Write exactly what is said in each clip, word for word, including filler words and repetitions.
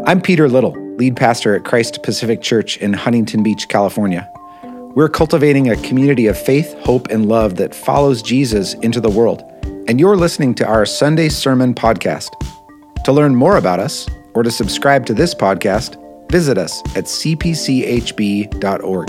I'm Peter Little, lead pastor at Christ Pacific Church in Huntington Beach, California. We're cultivating a community of faith, hope, and love that follows Jesus into the world. And you're listening to our Sunday Sermon podcast. To learn more about us or to subscribe to this podcast, visit us at c p c h b dot org.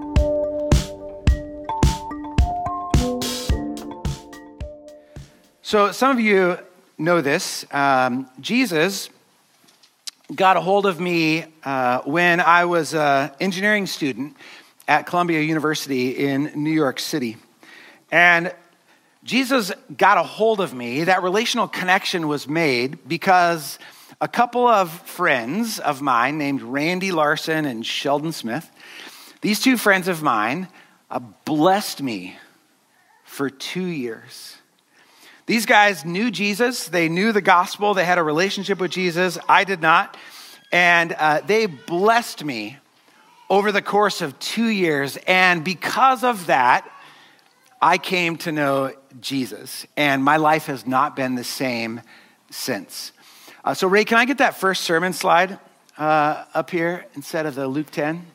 So some of you know this. Um, Jesus got a hold of me uh, when I was an engineering student at Columbia University in New York City. And Jesus got a hold of me. That relational connection was made because a couple of friends of mine named Randy Larson and Sheldon Smith, these two friends of mine uh, blessed me for two years. These guys knew Jesus. They knew the gospel. They had a relationship with Jesus. I did not. And uh, they blessed me over the course of two years. And because of that, I came to know Jesus. And my life has not been the same since. Uh, so Ray, can I get that first sermon slide uh, up here instead of the Luke ten?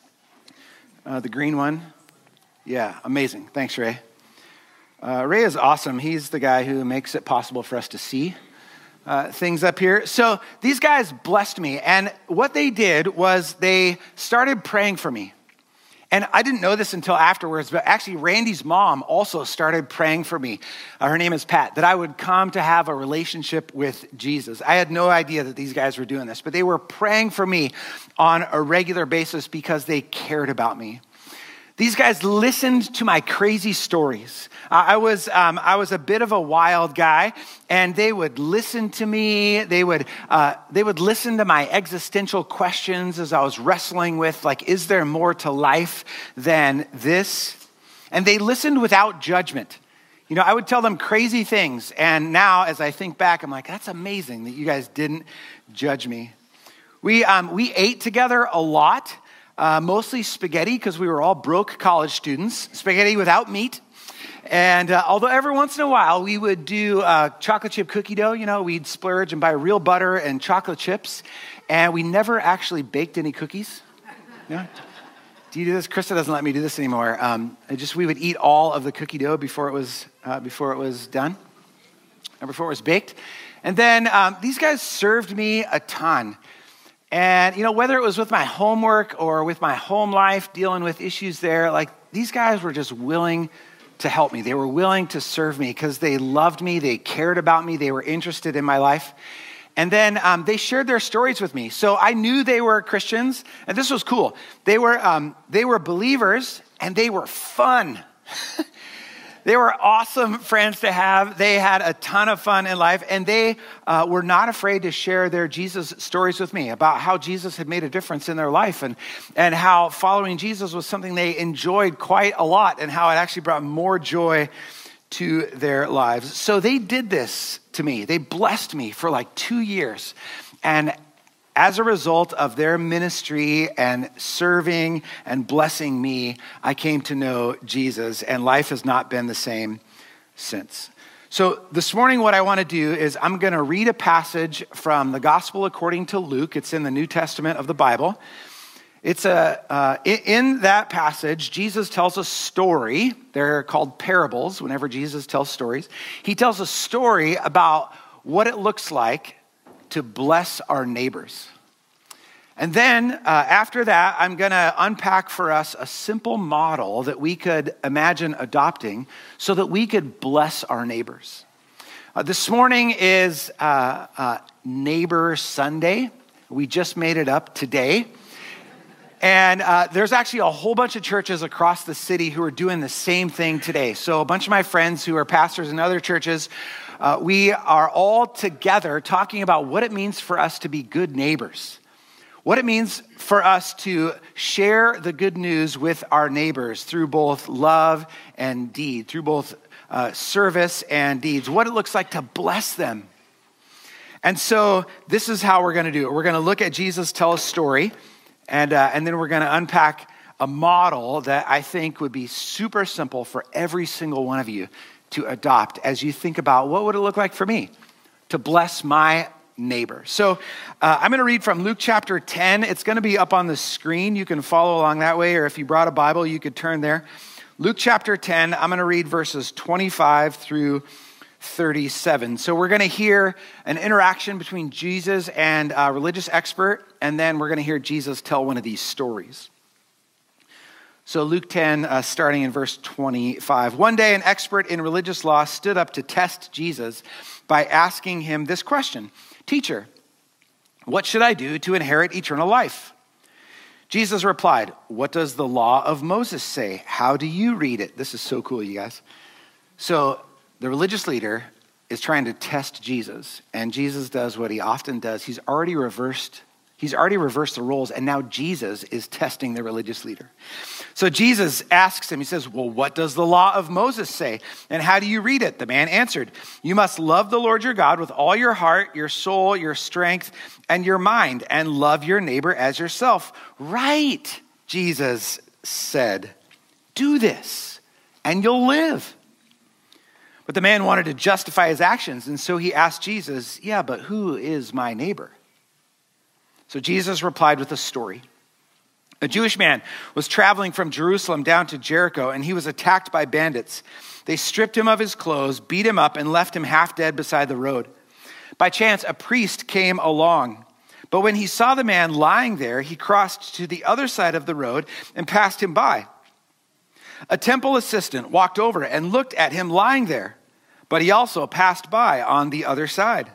Uh, the green one? Yeah, amazing. Thanks, Ray. Uh, Ray is awesome. He's the guy who makes it possible for us to see uh, things up here. So these guys blessed me. And what they did was they started praying for me. And I didn't know this until afterwards, but actually Randy's mom also started praying for me. Uh, her name is Pat, that I would come to have a relationship with Jesus. I had no idea that these guys were doing this, but they were praying for me on a regular basis because they cared about me. These guys listened to my crazy stories. Uh, I was um, I was a bit of a wild guy, and they would listen to me. They would uh, they would listen to my existential questions as I was wrestling with, like, is there more to life than this? And they listened without judgment. You know, I would tell them crazy things, and now as I think back, I'm like, that's amazing that you guys didn't judge me. We um, we ate together a lot. Uh, mostly spaghetti because we were all broke college students, spaghetti without meat. And uh, although every once in a while we would do uh, chocolate chip cookie dough, you know, we'd splurge and buy real butter and chocolate chips. And we never actually baked any cookies. Yeah. Do you do this? Krista doesn't let me do this anymore. Um, it just we would eat all of the cookie dough before it was uh, before it was done, or before it was baked. And then um, these guys served me a ton. And, you know, whether it was with my homework or with my home life, dealing with issues there, like these guys were just willing to help me. They were willing to serve me because they loved me. They cared about me. They were interested in my life. And then um, they shared their stories with me. So I knew they were Christians. And this was cool. They were, um, they were believers and they were fun. They were awesome friends to have. They had a ton of fun in life, and they uh, were not afraid to share their Jesus stories with me about how Jesus had made a difference in their life and, and how following Jesus was something they enjoyed quite a lot and how it actually brought more joy to their lives. So they did this to me. They blessed me for like two years. And as a result of their ministry and serving and blessing me, I came to know Jesus, and life has not been the same since. So this morning, what I want to do is I'm going to read a passage from the Gospel according to Luke. It's in the New Testament of the Bible. It's a uh, in that passage, Jesus tells a story. They're called parables whenever Jesus tells stories. He tells a story about what it looks like to bless our neighbors. And then uh, after that, I'm going to unpack for us a simple model that we could imagine adopting so that we could bless our neighbors. Uh, this morning is uh, uh, Neighbor Sunday. We just made it up today. And uh, there's actually a whole bunch of churches across the city who are doing the same thing today. So a bunch of my friends who are pastors in other churches, Uh, we are all together talking about what it means for us to be good neighbors, what it means for us to share the good news with our neighbors through both love and deed, through both uh, service and deeds, what it looks like to bless them. And so this is how we're going to do it. We're going to look at Jesus tell a story, and, uh, and then we're going to unpack a model that I think would be super simple for every single one of you to adopt as you think about what would it look like for me to bless my neighbor. So uh, I'm going to read from Luke chapter ten. It's going to be up on the screen. You can follow along that way, or if you brought a Bible, you could turn there. Luke chapter ten, I'm going to read verses twenty-five through thirty-seven. So we're going to hear an interaction between Jesus and a religious expert, and then we're going to hear Jesus tell one of these stories. So Luke ten, uh, starting in verse twenty-five. One day, an expert in religious law stood up to test Jesus by asking him this question: "Teacher, what should I do to inherit eternal life?" Jesus replied, "What does the law of Moses say? How do you read it?" This is so cool, you guys. So the religious leader is trying to test Jesus, and Jesus does what he often does. He's already reversed He's already reversed the roles, and now Jesus is testing the religious leader. So Jesus asks him, he says, "Well, what does the law of Moses say? And how do you read it?" The man answered, "You must love the Lord your God with all your heart, your soul, your strength, and your mind, and love your neighbor as yourself." "Right," Jesus said. "Do this, and you'll live." But the man wanted to justify his actions, and so he asked Jesus, "Yeah, but who is my neighbor?" So Jesus replied with a story. A Jewish man was traveling from Jerusalem down to Jericho, and he was attacked by bandits. They stripped him of his clothes, beat him up, and left him half dead beside the road. By chance, a priest came along. But when he saw the man lying there, he crossed to the other side of the road and passed him by. A temple assistant walked over and looked at him lying there, but he also passed by on the other side.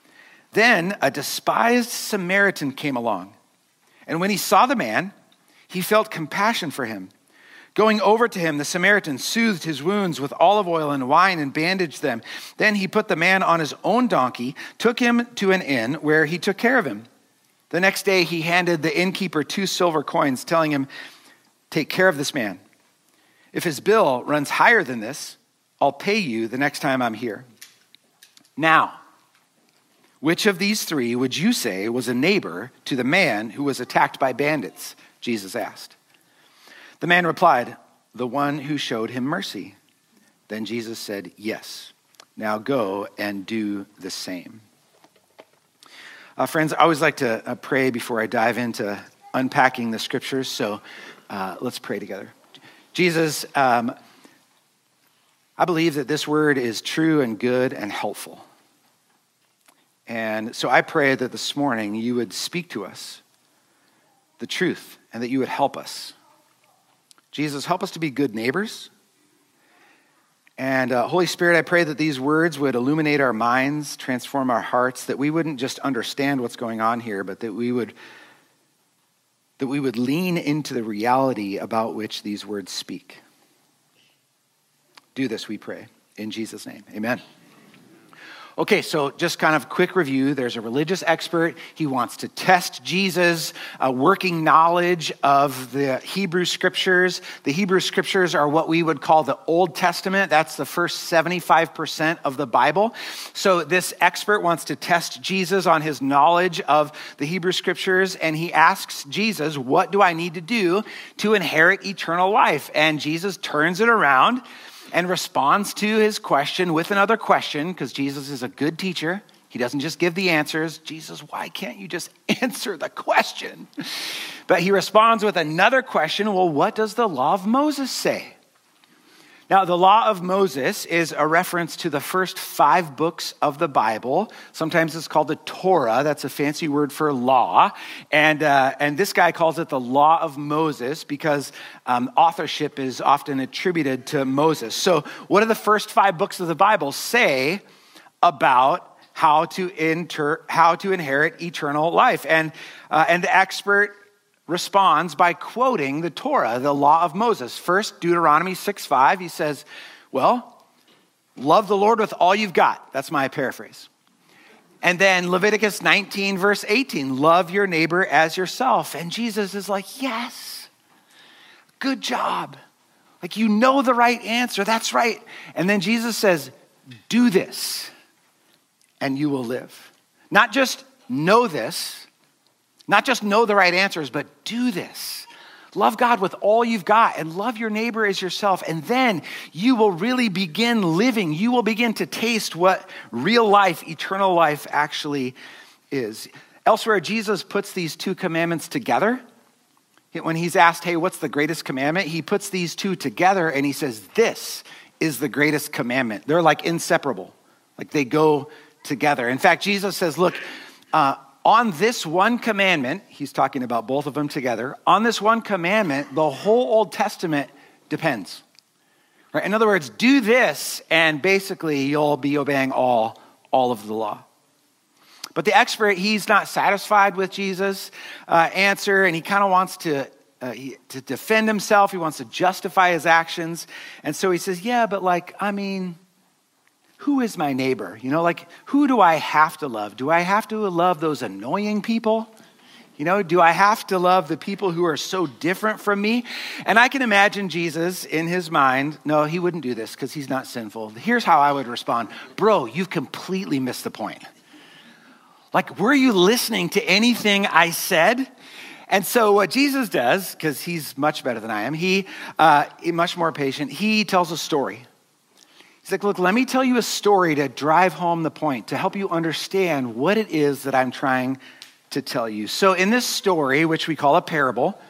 Then a despised Samaritan came along, and when he saw the man, he felt compassion for him. Going over to him, the Samaritan soothed his wounds with olive oil and wine and bandaged them. Then he put the man on his own donkey, took him to an inn where he took care of him. The next day he handed the innkeeper two silver coins, telling him, "Take care of this man. If his bill runs higher than this, I'll pay you the next time I'm here." Now, which of these three would you say was a neighbor to the man who was attacked by bandits? Jesus asked. The man replied, "The one who showed him mercy." Then Jesus said, "Yes, now go and do the same." Uh, friends, I always like to uh, pray before I dive into unpacking the scriptures, so uh, let's pray together. Jesus, um, I believe that this word is true and good and helpful. And so I pray that this morning you would speak to us the truth and that you would help us. Jesus, help us to be good neighbors. And uh, Holy Spirit, I pray that these words would illuminate our minds, transform our hearts, that we wouldn't just understand what's going on here, but that we would, that we would lean into the reality about which these words speak. Do this, we pray, in Jesus' name. Amen. Okay, so just kind of quick review. There's a religious expert. He wants to test Jesus' uh, working knowledge of the Hebrew scriptures. The Hebrew scriptures are what we would call the Old Testament. That's the first seventy-five percent of the Bible. So this expert wants to test Jesus on his knowledge of the Hebrew scriptures, and he asks Jesus, "What do I need to do to inherit eternal life?" And Jesus turns it around and responds to his question with another question, because Jesus is a good teacher. He doesn't just give the answers. Jesus, why can't you just answer the question? But he responds with another question. Well, what does the law of Moses say? Now, the law of Moses is a reference to the first five books of the Bible. Sometimes it's called the Torah. That's a fancy word for law. And uh, and this guy calls it the law of Moses because um, authorship is often attributed to Moses. So what do the first five books of the Bible say about how to enter, how to inherit eternal life? And uh, and the expert responds by quoting the Torah, the law of Moses. First, Deuteronomy six five, he says, well, love the Lord with all you've got. That's my paraphrase. And then Leviticus nineteen, verse eighteen, love your neighbor as yourself. And Jesus is like, yes, good job. Like, you know the right answer. That's right. And then Jesus says, do this and you will live. Not just know this, not just know the right answers, but do this. Love God with all you've got and love your neighbor as yourself. And then you will really begin living. You will begin to taste what real life, eternal life actually is. Elsewhere, Jesus puts these two commandments together. When he's asked, hey, what's the greatest commandment? He puts these two together and he says, this is the greatest commandment. They're like inseparable, like they go together. In fact, Jesus says, look, uh, on this one commandment, he's talking about both of them together, on this one commandment, the whole Old Testament depends. Right? In other words, do this and basically you'll be obeying all, all of the law. But the expert, he's not satisfied with Jesus' uh, answer, and he kind of wants to, uh, he, to defend himself. He wants to justify his actions. And so he says, yeah, but like, I mean, who is my neighbor? You know, like, who do I have to love? Do I have to love those annoying people? You know, do I have to love the people who are so different from me? And I can imagine Jesus in his mind, no, he wouldn't do this because he's not sinful. Here's how I would respond. Bro, you've completely missed the point. Like, were you listening to anything I said? And so what Jesus does, because he's much better than I am, he, uh, much more patient, he tells a story. He's like, look, let me tell you a story to drive home the point, to help you understand what it is that I'm trying to tell you. So in this story, which we call a parable,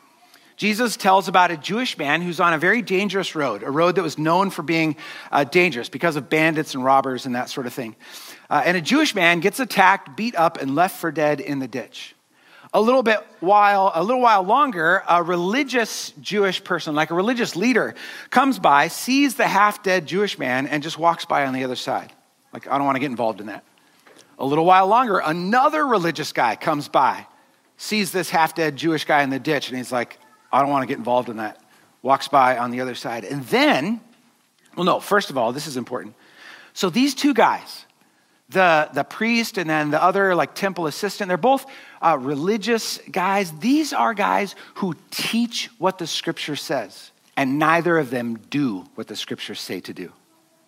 Jesus tells about a Jewish man who's on a very dangerous road, a road that was known for being uh, dangerous because of bandits and robbers and that sort of thing. Uh, and a Jewish man gets attacked, beat up, and left for dead in the ditch. A little bit while, a little while longer, a religious Jewish person, like a religious leader, comes by, sees the half-dead Jewish man, and just walks by on the other side. Like, I don't want to get involved in that. A little while longer, another religious guy comes by, sees this half-dead Jewish guy in the ditch, and he's like, I don't want to get involved in that. Walks by on the other side. And then, well, no, first of all, this is important. So these two guys, the, the priest and then the other like temple assistant, they're both uh, religious guys. These are guys who teach what the scripture says, and neither of them do what the scriptures say to do.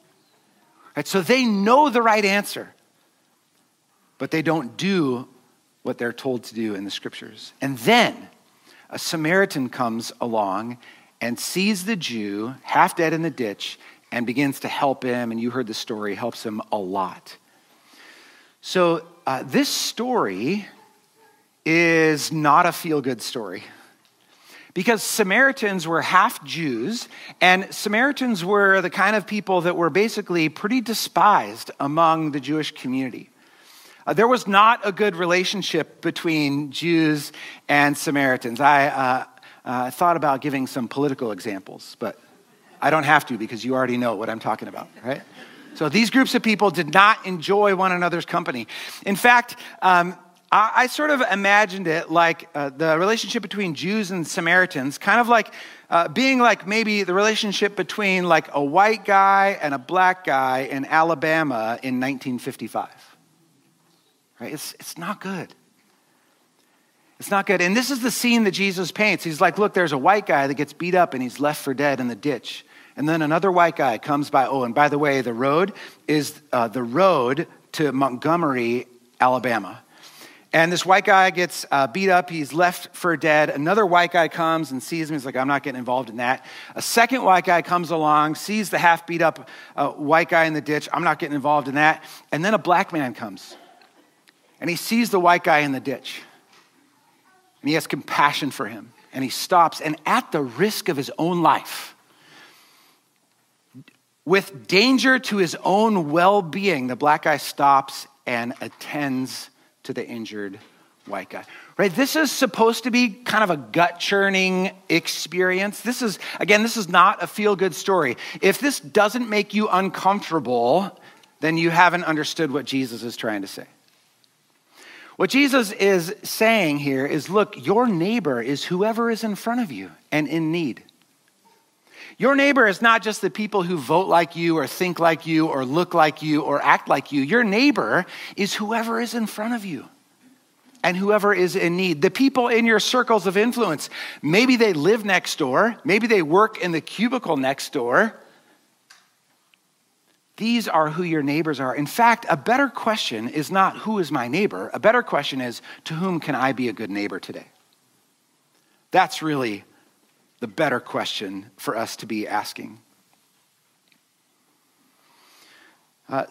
Right? So they know the right answer, but they don't do what they're told to do in the scriptures. And then a Samaritan comes along and sees the Jew half dead in the ditch and begins to help him. And you heard the story, helps him a lot. So uh, this story is not a feel-good story because Samaritans were half Jews, and Samaritans were the kind of people that were basically pretty despised among the Jewish community. Uh, there was not a good relationship between Jews and Samaritans. I uh, uh, thought about giving some political examples, but I don't have to because you already know what I'm talking about, right? So these groups of people did not enjoy one another's company. In fact, um, I, I sort of imagined it like uh, the relationship between Jews and Samaritans, kind of like uh, being like maybe the relationship between like a white guy and a black guy in Alabama in nineteen fifty-five. Right? It's, it's not good. It's not good. And this is the scene that Jesus paints. He's like, look, there's a white guy that gets beat up and he's left for dead in the ditch. And then another white guy comes by. Oh, and by the way, the road is uh, the road to Montgomery, Alabama. And this white guy gets uh, beat up. He's left for dead. Another white guy comes and sees him. He's like, I'm not getting involved in that. A second white guy comes along, sees the half beat up uh, white guy in the ditch. I'm not getting involved in that. And then a black man comes. And he sees the white guy in the ditch. And he has compassion for him. And he stops. And at the risk of his own life, with danger to his own well-being, the black guy stops and attends to the injured white guy. Right? This is supposed to be kind of a gut-churning experience. This is, again, this is not a feel-good story. If this doesn't make you uncomfortable, then you haven't understood what Jesus is trying to say. What Jesus is saying here is, look, your neighbor is whoever is in front of you and in need. Your neighbor is not just the people who vote like you or think like you or look like you or act like you. Your neighbor is whoever is in front of you and whoever is in need. The people in your circles of influence, maybe they live next door. Maybe they work in the cubicle next door. These are who your neighbors are. In fact, a better question is not who is my neighbor. A better question is, to whom can I be a good neighbor today? That's really the better question for us to be asking. Uh,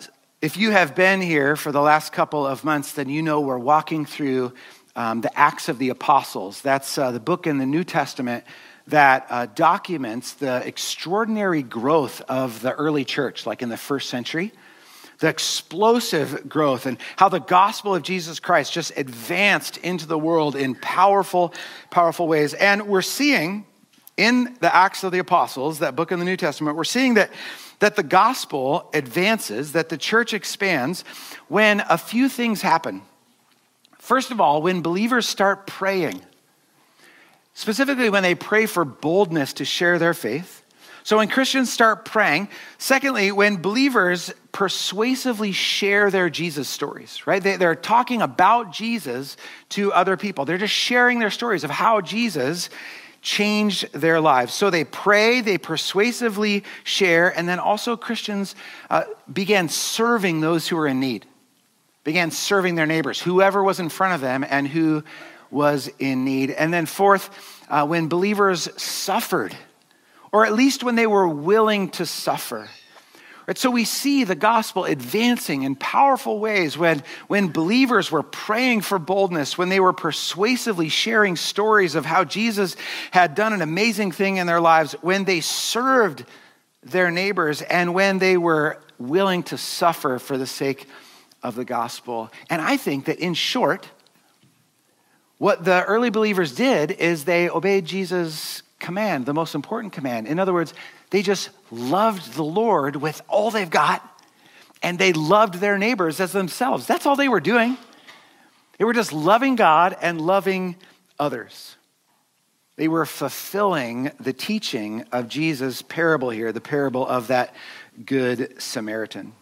If you have been here for the last couple of months, then you know we're walking through um, the Acts of the Apostles. That's uh, the book in the New Testament that uh, documents the extraordinary growth of the early church, like in the first century, the explosive growth and how the gospel of Jesus Christ just advanced into the world in powerful, powerful ways. And we're seeing in the Acts of the Apostles, that book in the New Testament, we're seeing that, that the gospel advances, that the church expands when a few things happen. First of all, when believers start praying, specifically when they pray for boldness to share their faith. So when Christians start praying. Secondly, when believers persuasively share their Jesus stories, right? They, they're talking about Jesus to other people. They're just sharing their stories of how Jesus changed their lives. So they pray, they persuasively share, and then also Christians uh, began serving those who were in need, began serving their neighbors, whoever was in front of them and who was in need. And then fourth, uh, when believers suffered, or at least when they were willing to suffer. Right? So we see the gospel advancing in powerful ways when, when believers were praying for boldness, when they were persuasively sharing stories of how Jesus had done an amazing thing in their lives, when they served their neighbors, and when they were willing to suffer for the sake of the gospel. And I think that in short, what the early believers did is they obeyed Jesus' command, the most important command. In other words, they just loved the Lord with all they've got, and they loved their neighbors as themselves. That's all they were doing. They were just loving God and loving others. They were fulfilling the teaching of Jesus' parable here, the parable of that Good Samaritan.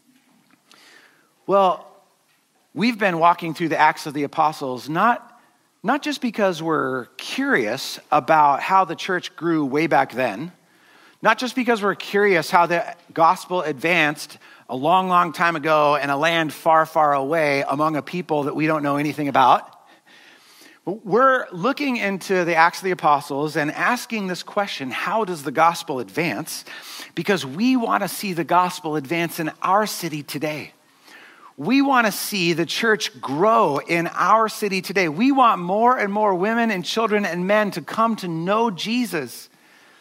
Well, we've been walking through the Acts of the Apostles, not Not just because we're curious about how the church grew way back then, not just because we're curious how the gospel advanced a long, long time ago in a land far, far away among a people that we don't know anything about. But we're looking into the Acts of the Apostles and asking this question, how does the gospel advance? Because we want to see the gospel advance in our city today. We want to see the church grow in our city today. We want more and more women and children and men to come to know Jesus.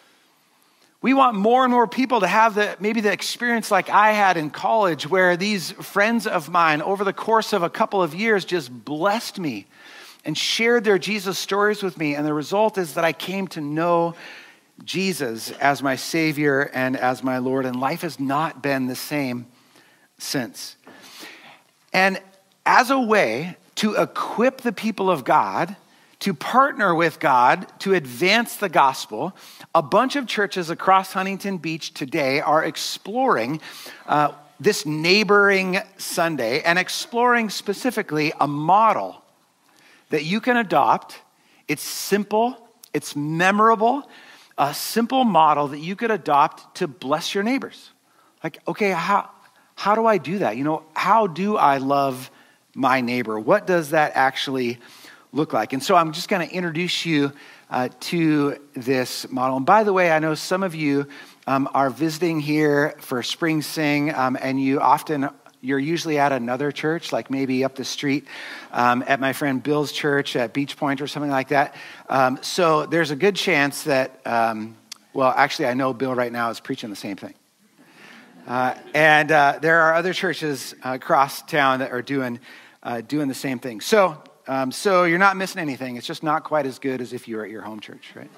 We want more and more people to have the maybe the experience like I had in college, where these friends of mine over the course of a couple of years just blessed me and shared their Jesus stories with me. And the result is that I came to know Jesus as my Savior and as my Lord. And life has not been the same since. And as a way to equip the people of God, to partner with God, to advance the gospel, a bunch of churches across Huntington Beach today are exploring uh, this neighboring Sunday and exploring specifically a model that you can adopt. It's simple, it's memorable, a simple model that you could adopt to bless your neighbors. Like, okay, how... How do I do that? You know, how do I love my neighbor? What does that actually look like? And so I'm just going to introduce you uh, to this model. And by the way, I know some of you um, are visiting here for Spring Sing, um, and you often, you're usually at another church, like maybe up the street um, at my friend Bill's church at Beach Point or something like that. Um, so there's a good chance that, um, well, actually I know Bill right now is preaching the same thing. Uh, and uh, there are other churches uh, across town that are doing uh, doing the same thing. So, um, so you're not missing anything. It's just not quite as good as if you were at your home church, right?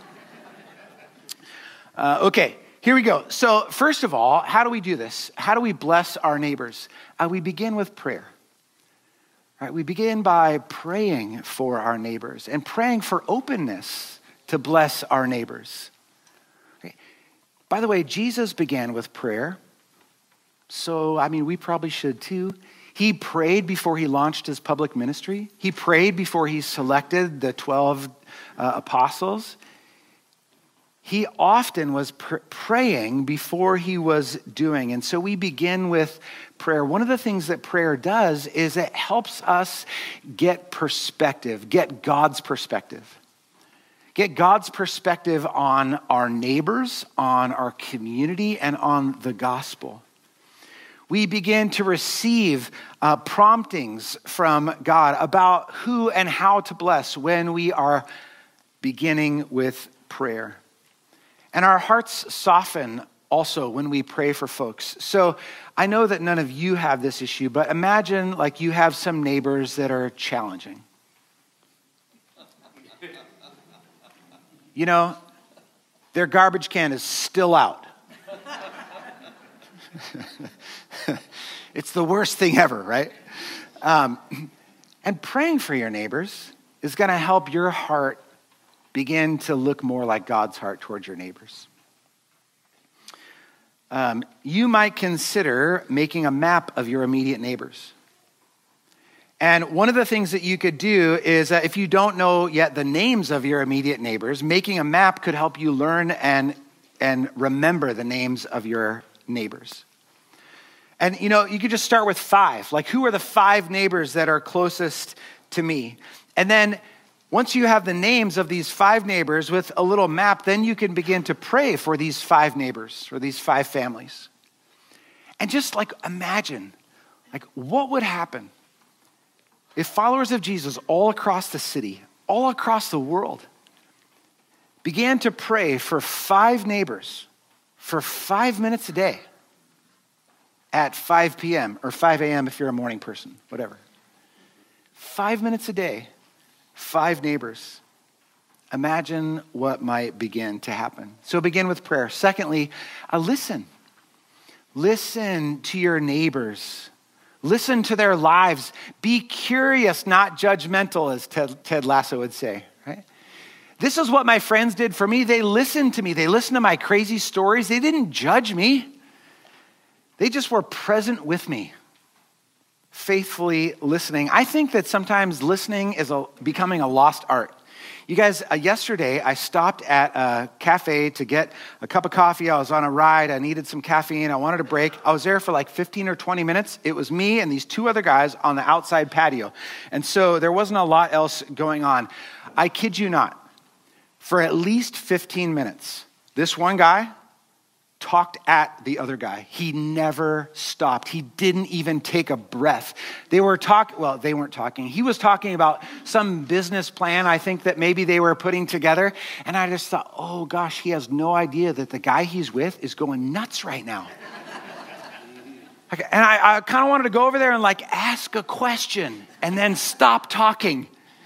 Uh, okay, here we go. So, first of all, how do we do this? How do we bless our neighbors? Uh, we begin with prayer. All right, we begin by praying for our neighbors and praying for openness to bless our neighbors. Okay. By the way, Jesus began with prayer. So, I mean, we probably should too. He prayed before he launched his public ministry. He prayed before he selected the twelve uh, apostles. He often was pr- praying before he was doing. And so we begin with prayer. One of the things that prayer does is it helps us get perspective, get God's perspective. Get God's perspective on our neighbors, on our community, and on the gospel. We begin to receive uh, promptings from God about who and how to bless when we are beginning with prayer. And our hearts soften also when we pray for folks. So I know that none of you have this issue, but imagine like you have some neighbors that are challenging. You know, their garbage can is still out. It's the worst thing ever, right? Um, and praying for your neighbors is going to help your heart begin to look more like God's heart towards your neighbors. Um, you might consider making a map of your immediate neighbors. And one of the things that you could do is uh, if you don't know yet the names of your immediate neighbors, making a map could help you learn and, and remember the names of your neighbors. And, you know, you could just start with five. Like, who are the five neighbors that are closest to me? And then once you have the names of these five neighbors with a little map, then you can begin to pray for these five neighbors or these five families. And just like imagine, like what would happen if followers of Jesus all across the city, all across the world, began to pray for five neighbors for five minutes a day at five p.m. or five a.m. if you're a morning person, whatever. Five minutes a day, five neighbors. Imagine what might begin to happen. So begin with prayer. Secondly, uh, listen. Listen to your neighbors. Listen to their lives. Be curious, not judgmental, as Ted, Ted Lasso would say, right? This is what my friends did for me. They listened to me. They listened to my crazy stories. They didn't judge me. They just were present with me, faithfully listening. I think that sometimes listening is a, becoming a lost art. You guys, uh, yesterday I stopped at a cafe to get a cup of coffee. I was on a ride. I needed some caffeine. I wanted a break. I was there for like fifteen or twenty minutes. It was me and these two other guys on the outside patio. And so there wasn't a lot else going on. I kid you not. For at least fifteen minutes, this one guy talked at the other guy. He never stopped. He didn't even take a breath. They were talking, well, they weren't talking. He was talking about some business plan, I think, that maybe they were putting together. And I just thought, oh gosh, he has no idea that the guy he's with is going nuts right now. And I, I kind of wanted to go over there and like ask a question and then stop talking.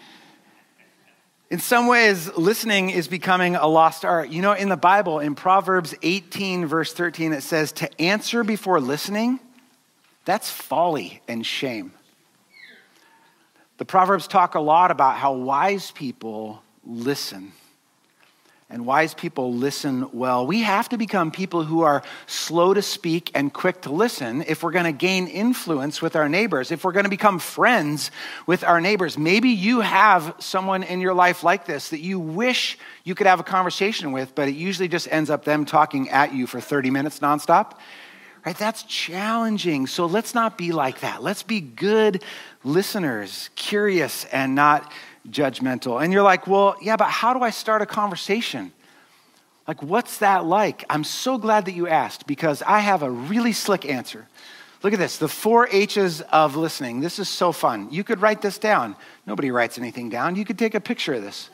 In some ways, listening is becoming a lost art. You know, in the Bible, in Proverbs eighteen, verse thirteen, it says, to answer before listening, that's folly and shame. The Proverbs talk a lot about how wise people listen. And wise people listen well. We have to become people who are slow to speak and quick to listen if we're going to gain influence with our neighbors, if we're going to become friends with our neighbors. Maybe you have someone in your life like this that you wish you could have a conversation with, but it usually just ends up them talking at you for thirty minutes nonstop. Right? That's challenging. So let's not be like that. Let's be good listeners, curious and not judgmental. And you're like, well, yeah, but how do I start a conversation? Like, what's that like? I'm so glad that you asked because I have a really slick answer. Look at this, the four H's of listening. This is so fun. You could write this down. Nobody writes anything down. You could take a picture of this.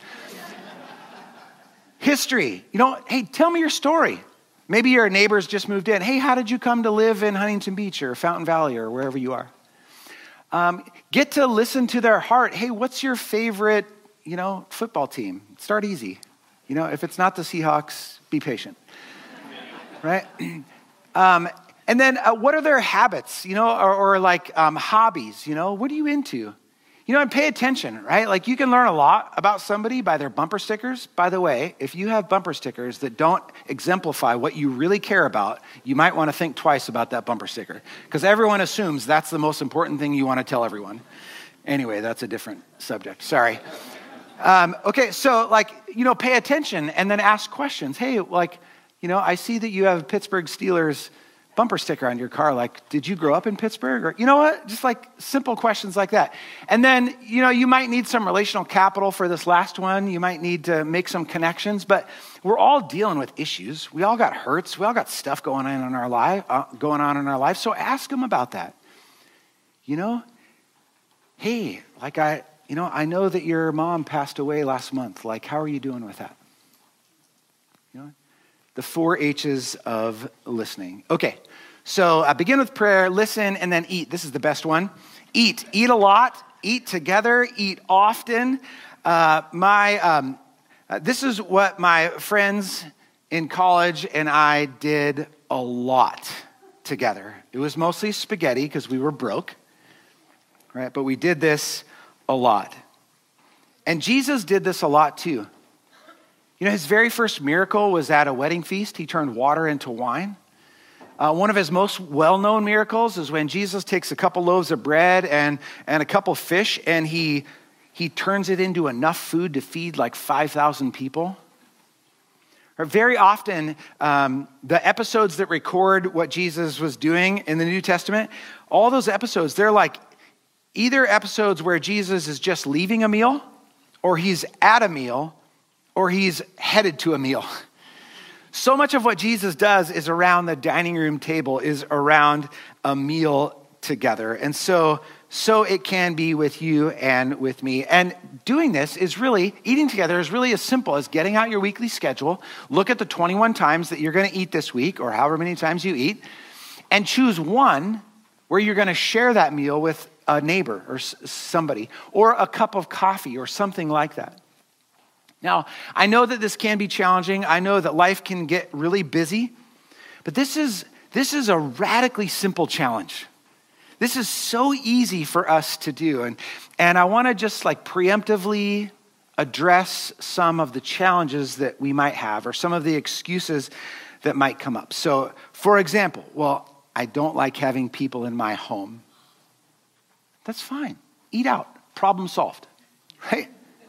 History. You know, hey, tell me your story. Maybe your neighbors just moved in. Hey, how did you come to live in Huntington Beach or Fountain Valley or wherever you are? Um, get to listen to their heart. Hey, what's your favorite, you know, football team? Start easy. You know, if it's not the Seahawks, be patient, right? Um, and then uh, what are their habits, you know, or, or like um, hobbies, you know, what are you into? You know, and pay attention, right? Like you can learn a lot about somebody by their bumper stickers. By the way, if you have bumper stickers that don't exemplify what you really care about, you might want to think twice about that bumper sticker because everyone assumes that's the most important thing you want to tell everyone. Anyway, that's a different subject. Sorry. Um, okay, so like, you know, pay attention and then ask questions. Hey, like, you know, I see that you have Pittsburgh Steelers bumper sticker on your car, like, did you grow up in Pittsburgh? Or, you know what? Just like simple questions like that. And then, you know, you might need some relational capital for this last one. You might need to make some connections, but we're all dealing with issues. We all got hurts. We all got stuff going on in our life, uh, going on in our life. So ask them about that. You know, hey, like I, you know, I know that your mom passed away last month. Like, how are you doing with that? You know, the four H's of listening. Okay, so uh, begin with prayer, listen, and then eat. This is the best one. Eat. Eat a lot. Eat together. Eat often. Uh, my, um, uh, this is what my friends in college and I did a lot together. It was mostly spaghetti because we were broke, right? But we did this a lot. And Jesus did this a lot too. You know, his very first miracle was at a wedding feast. He turned water into wine. Uh, one of his most well-known miracles is when Jesus takes a couple loaves of bread and, and a couple fish, and he, he turns it into enough food to feed like five thousand people. Or very often, um, the episodes that record what Jesus was doing in the New Testament, all those episodes, they're like either episodes where Jesus is just leaving a meal, or he's at a meal, or he's headed to a meal. So much of what Jesus does is around the dining room table, is around a meal together. And so, so it can be with you and with me. And doing this is really, eating together is really as simple as getting out your weekly schedule, look at the twenty-one times that you're going to eat this week, or however many times you eat, and choose one where you're going to share that meal with a neighbor or somebody, or a cup of coffee or something like that. Now, I know that this can be challenging. I know that life can get really busy, but this is, this is a radically simple challenge. This is so easy for us to do. And, and I want to just like preemptively address some of the challenges that we might have, or some of the excuses that might come up. So, for example, well, I don't like having people in my home. That's fine. Eat out. Problem solved, right?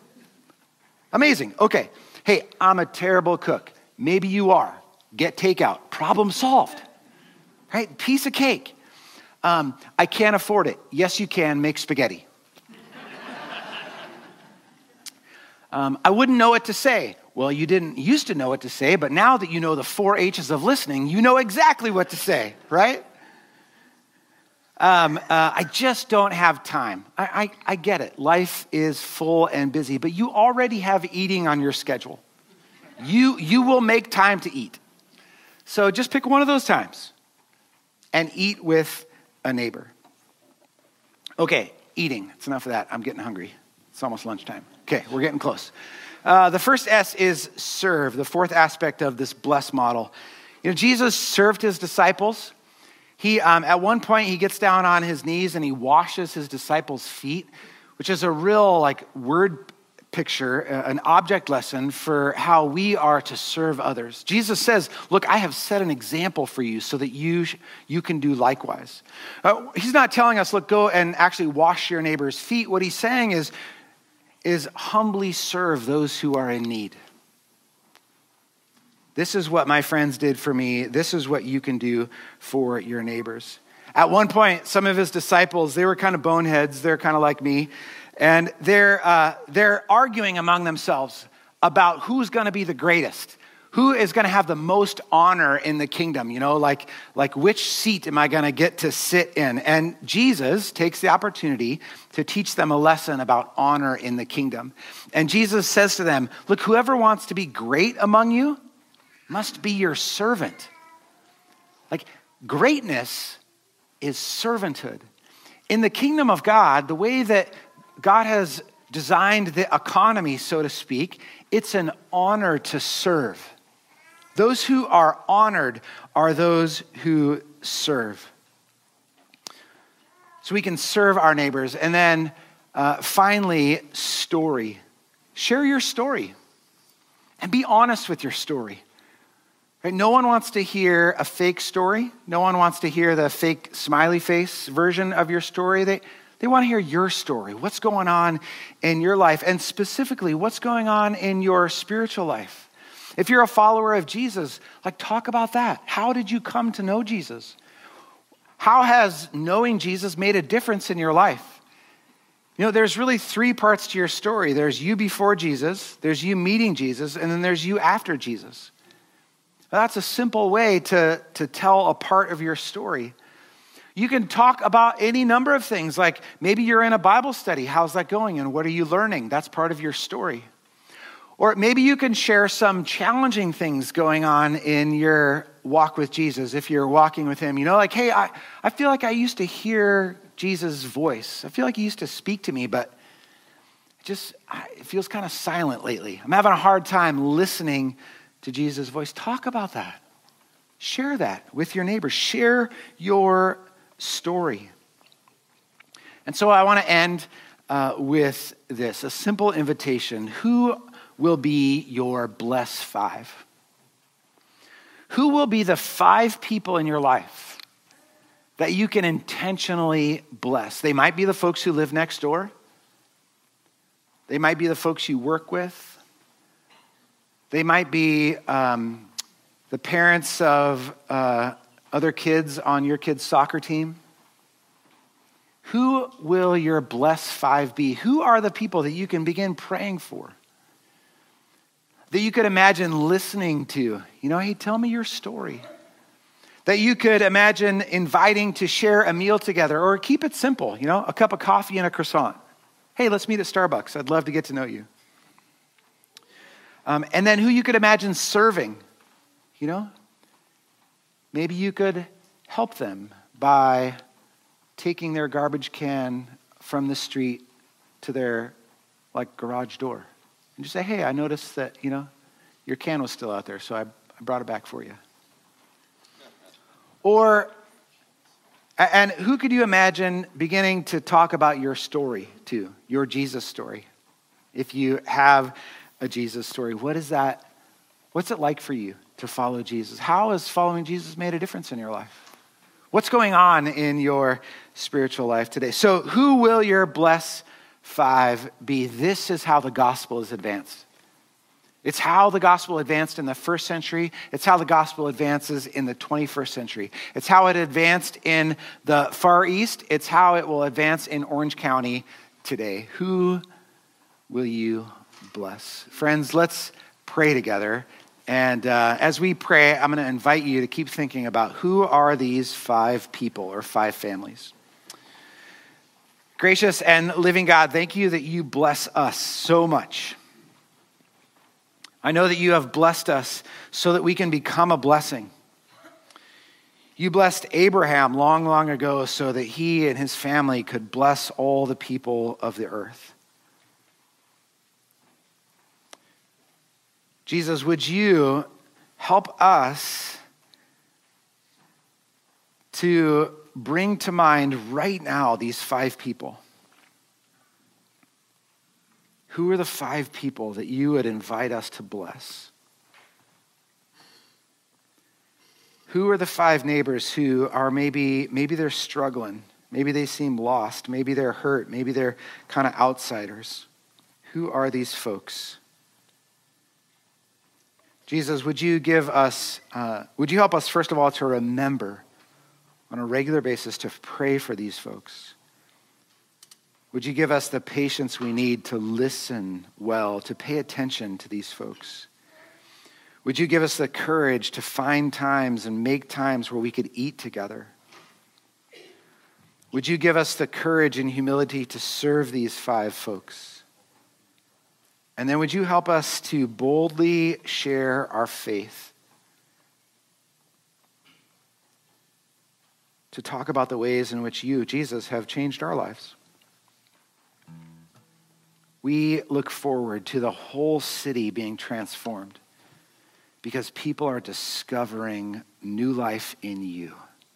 Amazing. Okay. Hey, I'm a terrible cook. Maybe you are. Get takeout. Problem solved, right? Piece of cake. Um, I can't afford it. Yes, you can. Make spaghetti. um, I wouldn't know what to say. Well, you didn't used to know what to say, but now that you know the four H's of listening, you know exactly what to say, right? Um, uh, I just don't have time. I, I, I get it. Life is full and busy, but you already have eating on your schedule. You, you will make time to eat. So just pick one of those times and eat with a neighbor. Okay, eating. That's enough of that. I'm getting hungry. It's almost lunchtime. Okay, we're getting close. Uh, the first S is serve, the fourth aspect of this bless model. You know, Jesus served his disciples. He, um, at one point, he gets down on his knees and he washes his disciples' feet, which is a real like word picture, uh, an object lesson for how we are to serve others. Jesus says, look, I have set an example for you so that you, sh- you can do likewise. Uh, he's not telling us, look, go and actually wash your neighbor's feet. What he's saying is, is humbly serve those who are in need. This is what my friends did for me. This is what you can do for your neighbors. At one point, some of his disciples, they were kind of boneheads. They're kind of like me. And they're, uh, they're arguing among themselves about who's going to be the greatest. Who is going to have the most honor in the kingdom? You know, like, like which seat am I going to get to sit in? And Jesus takes the opportunity to teach them a lesson about honor in the kingdom. And Jesus says to them, look, whoever wants to be great among you must be your servant. Like, greatness is servanthood. In the kingdom of God, the way that God has designed the economy, so to speak, it's an honor to serve. Those who are honored are those who serve. So we can serve our neighbors. And then uh, finally, story. Share your story and be honest with your story. Right? No one wants to hear a fake story. No one wants to hear the fake smiley face version of your story. They, they want to hear your story. What's going on in your life? And specifically, what's going on in your spiritual life? If you're a follower of Jesus, like talk about that. How did you come to know Jesus? How has knowing Jesus made a difference in your life? You know, there's really three parts to your story. There's you before Jesus, there's you meeting Jesus, and then there's you after Jesus. That's a simple way to, to tell a part of your story. You can talk about any number of things, like maybe you're in a Bible study. How's that going? And what are you learning? That's part of your story. Or maybe you can share some challenging things going on in your walk with Jesus if you're walking with him. You know, like, hey, I, I feel like I used to hear Jesus' voice. I feel like he used to speak to me, but it just, it feels kind of silent lately. I'm having a hard time listening to Jesus' voice. Talk about that. Share that with your neighbors. Share your story. And so I want to end uh, with this, a simple invitation. Who will be your bless five? Who will be the five people in your life that you can intentionally bless? They might be the folks who live next door. They might be the folks you work with. They might be um, the parents of uh, other kids on your kid's soccer team. Who will your bless five be? Who are the people that you can begin praying for? That you could imagine listening to? You know, hey, tell me your story. That you could imagine inviting to share a meal together, or keep it simple, you know, a cup of coffee and a croissant. Hey, let's meet at Starbucks. I'd love to get to know you. Um, and then who you could imagine serving, you know? Maybe you could help them by taking their garbage can from the street to their like garage door. And just say, hey, I noticed that, you know, your can was still out there, so I, I brought it back for you. Or, and who could you imagine beginning to talk about your story to, your Jesus story? If you have a Jesus story, what is that? What's it like for you to follow Jesus? How has following Jesus made a difference in your life? What's going on in your spiritual life today? So who will your bless five be? This is how the gospel is advanced. It's how the gospel advanced in the first century. It's how the gospel advances in the twenty-first century. It's how it advanced in the Far East. It's how it will advance in Orange County today. Who will you bless? Friends, let's pray together. And uh, as we pray, I'm going to invite you to keep thinking about who are these five people or five families. Gracious and living God, thank you that you bless us so much. I know that you have blessed us so that we can become a blessing. You blessed Abraham long, long ago so that he and his family could bless all the people of the earth. Jesus, would you help us to bring to mind right now these five people? Who are the five people that you would invite us to bless? Who are the five neighbors who are maybe, maybe they're struggling, maybe they seem lost, maybe they're hurt, maybe they're kind of outsiders? Who are these folks? Jesus, would you give us, uh, would you help us, first of all, to remember on a regular basis to pray for these folks? Would you give us the patience we need to listen well, to pay attention to these folks? Would you give us the courage to find times and make times where we could eat together? Would you give us the courage and humility to serve these five folks? And then would you help us to boldly share our faith? To talk about the ways in which you, Jesus, have changed our lives. We look forward to the whole city being transformed because people are discovering new life in you.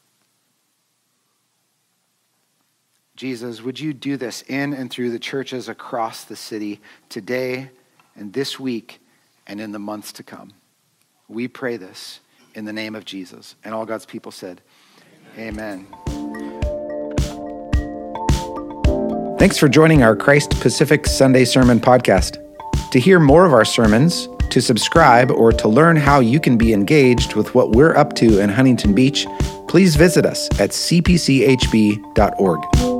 Jesus, would you do this in and through the churches across the city today and this week and in the months to come? We pray this in the name of Jesus. And all God's people said, amen. Thanks for joining our Christ Pacific Sunday Sermon podcast. To hear more of our sermons, To subscribe or to learn how you can be engaged with what we're up to in Huntington Beach, please visit us at c p c h b dot org.